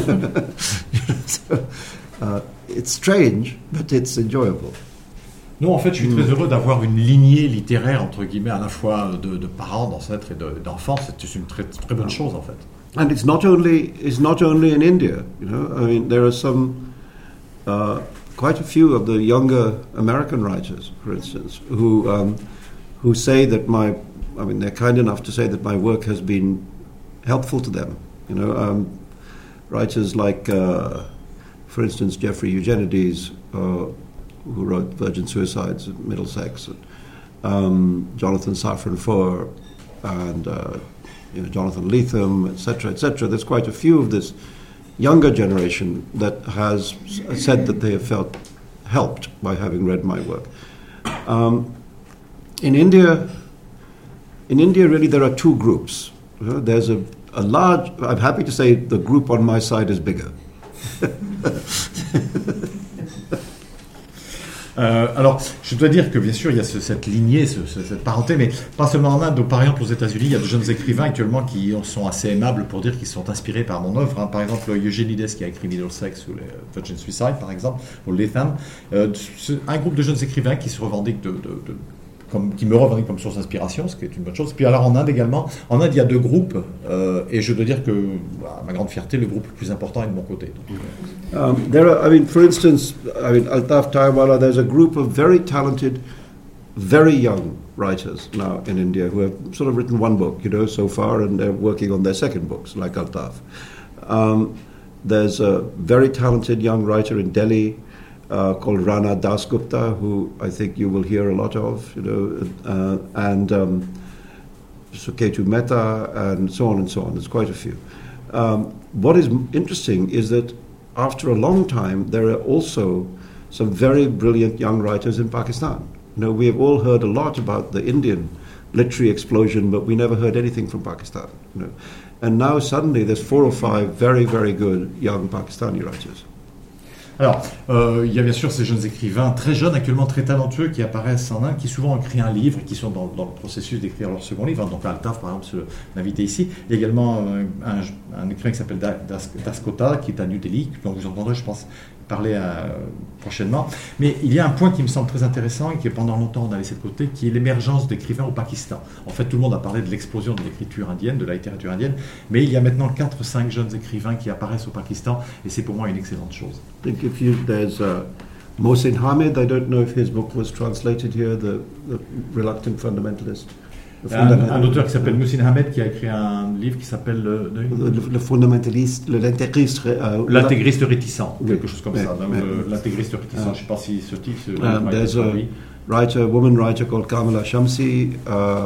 so, uh, it's strange, but it's enjoyable. Non, en fait, je suis très heureux d'avoir une lignée littéraire, entre guillemets, à la fois de, de parents, d'ancêtres et de, d'enfants. C'est une très, très bonne chose, en fait. And it's not only it's not only in India, you know. I mean, there are some uh, quite a few of the younger American writers, for instance, who um, who say that my, I mean, they're kind enough to say that my work has been helpful to them. You know, um, writers like, uh, for instance, Jeffrey Eugenides, uh, who wrote Virgin Suicides at Middlesex, and, um, Jonathan Safran Foer, and uh, you know, Jonathan Lethem, et cetera, et cetera. There's quite a few of this younger generation that has said that they have felt helped by having read my work. Um, in India, in India, really, there are two groups. Uh, there's a, a large. I'm happy to say the group on my side is bigger. Euh, alors, je dois dire que bien sûr, il y a ce, cette lignée, ce, ce, cette parenté, mais pas seulement en Inde. Par exemple, aux États-Unis, il y a de jeunes écrivains actuellement qui sont assez aimables pour dire qu'ils sont inspirés par mon œuvre. Hein. Par exemple, Eugenides qui a écrit Middlesex ou les Virgin Suicide, par exemple, ou Lethem. Euh, un groupe de jeunes écrivains qui se revendiquent de, de, de Comme, qui me revendique comme source d'inspiration, ce qui est une bonne chose. Puis alors en Inde également, en Inde il y a deux groupes, euh, et je dois dire que, à ma grande fierté, le groupe le plus important est de mon côté. Donc, um, there are, I mean, for instance, I mean, Altaf Taiwala, there's a group of very talented, very young writers now in India who have sort of written one book, you know, so far, and they're working on their second books, like Altaf. Um, there's a very talented young writer in Delhi, Uh, called Rana Dasgupta, who I think you will hear a lot of, you know, uh, and um, Suketu Mehta, and so on and so on. There's quite a few. Um, what is interesting is that after a long time, there are also some very brilliant young writers in Pakistan. You know, we have all heard a lot about the Indian literary explosion, but we never heard anything from Pakistan. You know, and now suddenly there's four or five very, very good young Pakistani writers. Alors, euh, il y a bien sûr ces jeunes écrivains très jeunes, actuellement très talentueux, qui apparaissent en Inde, qui souvent ont écrit un livre, qui sont dans, dans le processus d'écrire leur second livre. Donc Altaf, par exemple, l'invité ici. Il y a également euh, un, un écrivain qui s'appelle Das, Das Kota, qui est à New Delhi, dont vous entendrez, je pense, parler euh, prochainement. Mais il y a un point qui me semble très intéressant et qui pendant longtemps on a laissé de côté, qui est l'émergence d'écrivains au Pakistan. En fait, tout le monde a parlé de l'explosion de l'écriture indienne, de la littérature indienne, mais il y a maintenant quatre ou cinq jeunes écrivains qui apparaissent au Pakistan, et c'est pour moi une excellente chose. I think if you, there's uh, Mohsin Hamid, I don't know if his book was translated here, the, the Reluctant Fundamentalist. Un, un auteur qui s'appelle Mohsin Hamid qui a écrit un livre qui s'appelle le, le, le, le fondamentaliste, l'intégriste, euh, l'intégriste réticent, ou quelque chose comme mais, ça. Mais, l'intégriste réticent, uh, je ne sais pas si ce titre. Ce um, there's a writer, a woman writer called Kamala Shamsi. Uh,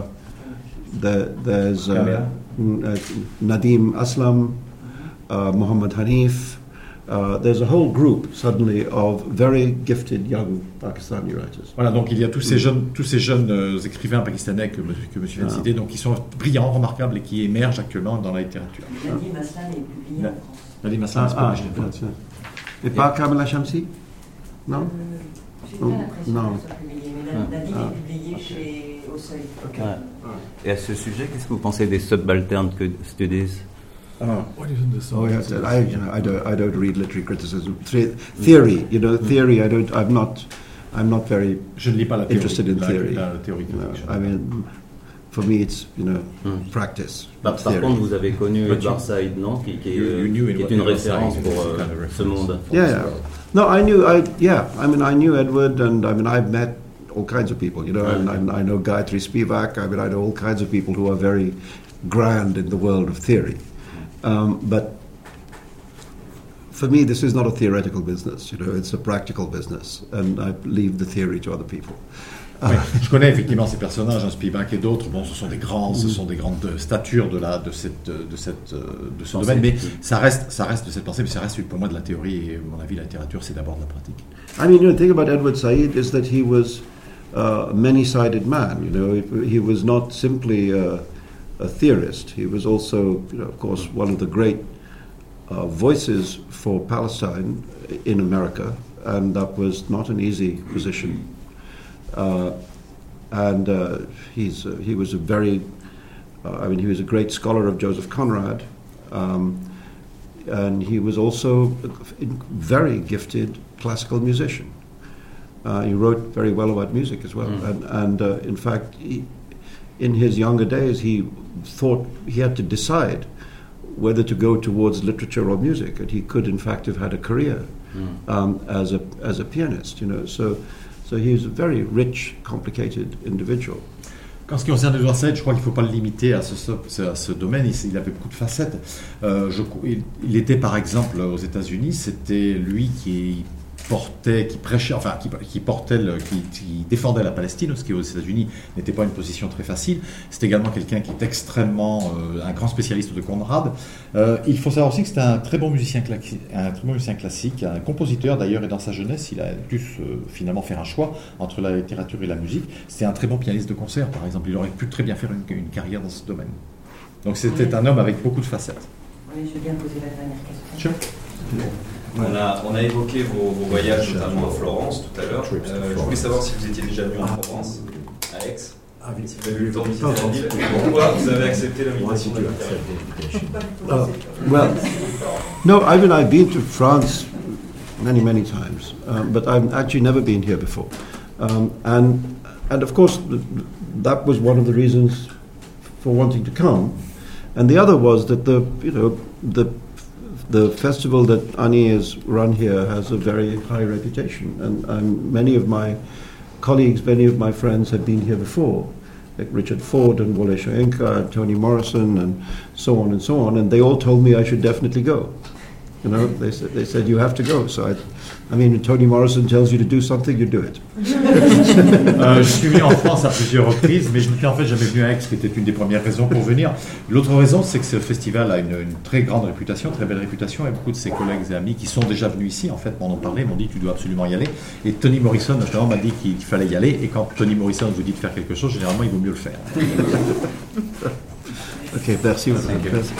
there, there's uh, uh, Nadim Aslam, uh, Muhammad Hanif. Uh, there's a whole group suddenly of very gifted young Pakistani writers. Voilà, donc il y a tous ces jeunes, tous ces jeunes euh, écrivains pakistanais que, que monsieur vient de citer, donc qui sont brillants, remarquables et qui émergent actuellement dans la littérature. Nadim Aslam est publié en France. Nadim Aslam, c'est ah, pas ah, Et pas Kamala Shamsi? Non? Euh, J'ai pas l'impression non. qu'elle soit publiée, mais Nadim ah. est publié okay. chez Au Seuil. Okay. Ouais. Et à ce sujet, qu'est-ce que vous pensez des subaltern studies? Oh, what is in this? Oh, yeah, I, you know, I don't, I don't read literary criticism. Theory, you know, theory. I don't. I'm not. I'm not very. Je ne lis pas la théorie, interested in la, theory. La, la théorie you know, I mean, for me, it's you know, mm. practice. Par, par contre, vous avez connu Edward Said, non, qui, qui, est, qui est une référence pour euh, ce monde. Yeah, yeah. No, I knew. I yeah. I mean, I knew Edward, and I mean, I've met all kinds of people. You know, and, and I know Gayatri Spivak. I mean, I know all kinds of people who are very grand in the world of theory. Um, but for me, this is not a theoretical business. You know, it's a practical business, and I leave the theory to other people. Oui, je connais effectivement ces personnages, hein, Spivak et d'autres. Bon, ce sont des grands, mm. ce sont des grandes statures de la, de cette, de cette, de ce domaine. Mais ça reste, ça reste de cette pensée, mais ça reste pour moi de la théorie. Et à mon avis, la littérature, c'est d'abord de la pratique. I mean, you know, the thing about Edward Said is that he was uh, a many-sided man. You know, he, he was not simply Uh, a theorist. He was also, you know, of course, one of the great uh, voices for Palestine in America, and that was not an easy position. Uh, and uh, he's uh, he was a very, uh, I mean, he was a great scholar of Joseph Conrad, um, and he was also a very gifted classical musician. Uh, he wrote very well about music as well, mm. and, and uh, in fact, he, in his younger days, he thought he had to decide whether to go towards literature or music, and he could, in fact, have had a career mm. um, as a as a pianist. You know, so so he was a very rich, complicated individual. En ce qui concerne Edward Said, je crois qu'il ne faut pas le limiter à ce, à ce domaine. Il, il avait beaucoup de facettes. Euh, je, il, il était, par exemple, aux États-Unis, c'était lui qui portait, qui prêchait, enfin qui, qui portait, le, qui, qui défendait la Palestine, ce qui aux États-Unis n'était pas une position très facile. C'est également quelqu'un qui est extrêmement, euh, un grand spécialiste de Conrad. Euh, il faut savoir aussi que c'était un très bon musicien classique, un très bon musicien classique, un compositeur d'ailleurs, et dans sa jeunesse, il a dû euh, finalement faire un choix entre la littérature et la musique. C'était un très bon pianiste de concert, par exemple. Il aurait pu très bien faire une, une carrière dans ce domaine. Donc c'était oui. un homme avec beaucoup de facettes. Oui, je viens poser la dernière question. Sure. On a, on a évoqué vos, vos voyages, notamment à Florence tout à l'heure. Euh, je voulais savoir si vous étiez déjà venu en Provence, à Aix. Si vous avez eu le temps de visiter la ville. Pourquoi vous avez accepté l'invitation de l'intérieur? Uh, well, no, I mean, I've been to France many, many times, um, but I've actually never been here before. Um, and, and of course, th- that was one of the reasons for wanting to come. And the other was that the, you know, the The festival that Ani has run here has a very high reputation, and um, many of my colleagues, many of my friends have been here before, like Richard Ford and Wole Soyinka and Toni Morrison and so on and so on, and they all told me I should definitely go. You know, they said, they said you have to go. So I, I mean, Toni Morrison tells you to do something, you do it. euh, je suis venu en France à plusieurs reprises, mais je n'étais en fait jamais venu à Aix, qui était une des premières raisons pour venir. L'autre raison, c'est que ce festival a une, une très grande réputation, très belle réputation, et beaucoup de ses collègues et amis qui sont déjà venus ici, en fait, m'en ont parlé, m'ont dit tu dois absolument y aller. Et Toni Morrison, notamment, m'a dit qu'il fallait y aller. Et quand Toni Morrison vous dit de faire quelque chose, généralement, il vaut mieux le faire. Ok, merci. Merci.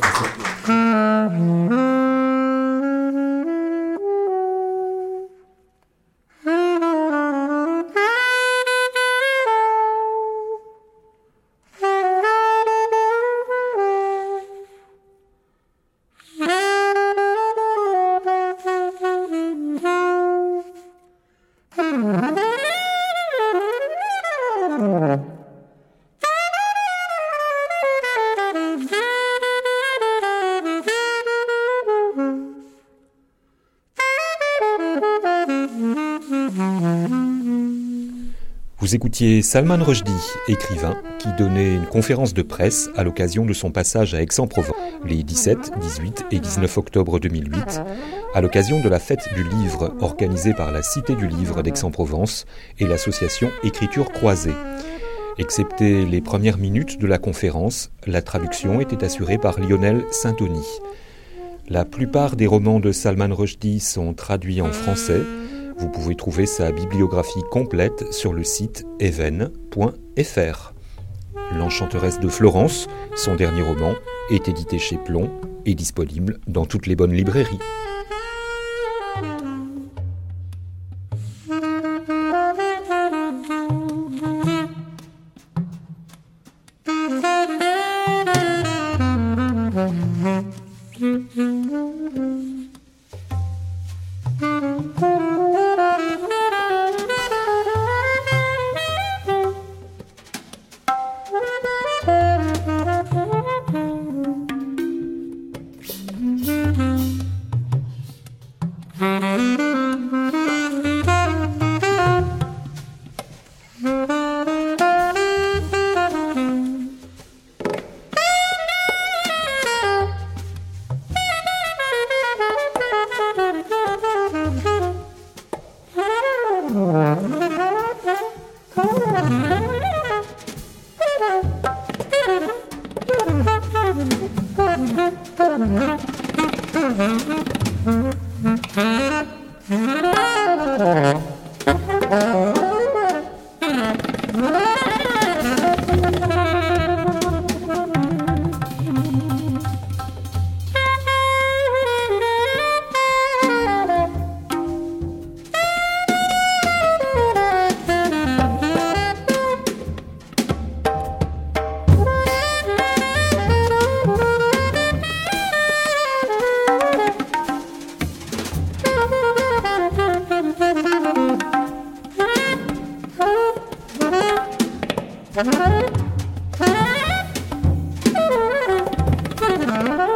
Vous écoutiez Salman Rushdie, écrivain, qui donnait une conférence de presse à l'occasion de son passage à Aix-en-Provence les dix-sept, dix-huit et dix-neuf octobre deux mille huit, à l'occasion de la fête du livre organisée par la Cité du Livre d'Aix-en-Provence et l'association Écriture Croisée. Excepté les premières minutes de la conférence, la traduction était assurée par Lionel Saint-Denis. La plupart des romans de Salman Rushdie sont traduits en français. Vous pouvez trouver sa bibliographie complète sur le site even point f r. L'Enchanteresse de Florence, son dernier roman, est édité chez Plomb et disponible dans toutes les bonnes librairies. Thank you.